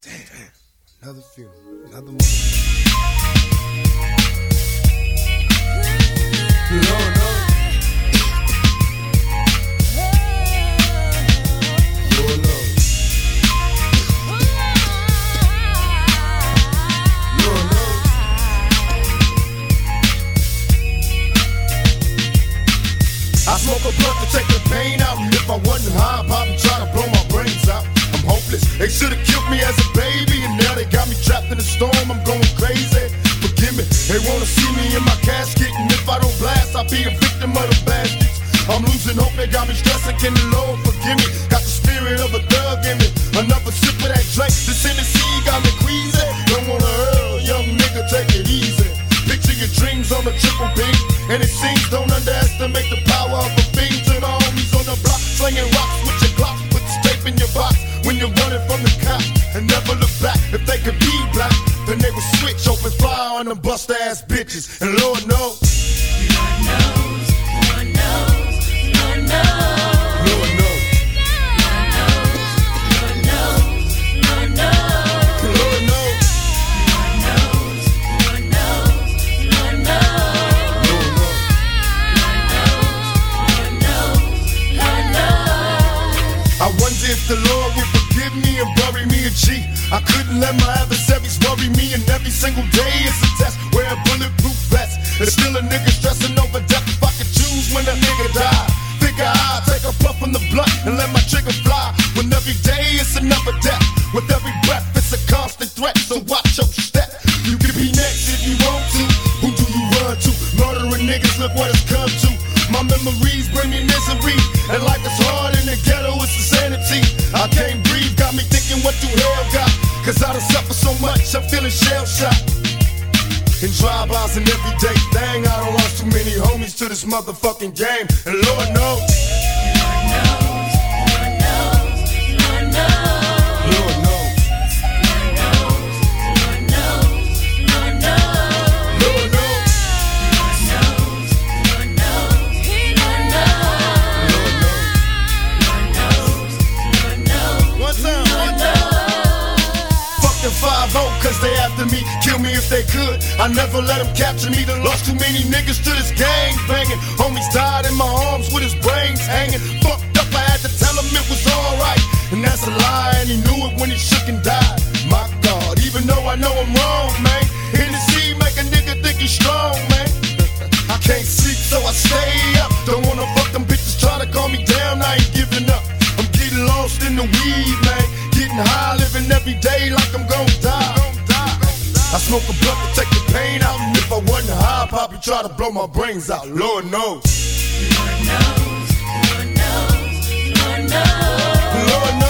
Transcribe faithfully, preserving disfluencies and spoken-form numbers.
Damn, another funeral, another motherfucker. Lord, Lord. Lord, Lord. Lord, Lord. I smoke a blunt to take the pain out, and if I wasn't high, I'd probably try to blow my brains out. I'm hopeless. They should've killed me as a baby, and now they got me trapped in the storm. I'm going crazy. Forgive me. They wanna see me in my casket, and if I don't blast, I'll be a victim of the bastards. I'm losing hope. They got me stressing. Can the Lord forgive me? Got the spirit of a thug in me. Another sip of that drink. This Tennessee got me queasy. Don't wanna hurl, young nigga, take it easy. Picture your dreams on a triple beam, and it seems don't underestimate the power of a fiend. To the homies on the block, slinging rocks with your Glock, put the tape in your box. When you're running from the cops and never look back. If they could be black, then they would switch, open fire on them bust ass bitches. And Lord knows, Lord knows, Lord knows, Lord knows, Lord knows, Lord knows, Lord knows, Lord knows, Lord knows, Lord knows, Lord knows, Lord knows, Lord knows. Lord knows, Lord knows. I wonder if the Lord would forgive me and bury me a G. I couldn't let my adversaries worry me, and every single day it's a test. Wear a bulletproof vest. There's still a nigga stressing over death. If I could choose when a nigga die, figure I'd take a puff from the blunt and let my trigger fly. When every day it's another death. With every breath it's a constant threat, so watch your step. You can be next if you want to. Who do you run to? Murdering niggas, look what it's come to. My memories bring me misery, and life is hard in the ghetto, it's insanity. I can't breathe, got me thinking what you hell got. Cause I done suffered so much, I'm feeling shell-shocked. In drive-bys and everyday thing, I done lost too many homies to this motherfucking game. And Lord knows, Lord knows, Lord knows, Lord knows, Lord knows, Lord knows, Lord knows, Lord knows, Lord knows, Lord knows, Lord knows, Lord knows, Lord knows, One time, one time. Fuck the five oh, cause they after me. Kill me if they could. I never let them capture me. Done lost too many niggas to this gang banging. Homies died in my arms with his brains hanging. Fucked up, I had to tell him it was alright. And that's a lie, and he knew it when he shook and died. My God, even though I know I'm wrong, man. Hennessy make a nigga think he's strong, man. I can't sleep, so I stay up. Don't wanna fuck them bitches, try to calm me down, I ain't giving up. I'm getting lost in the weed, man. Getting high, living every day like I'm gon' die. I smoke a blunt to take the pain out, and if I wasn't high, I'd probably try to blow my brains out. Lord knows, Lord knows, Lord knows, Lord knows. Lord knows.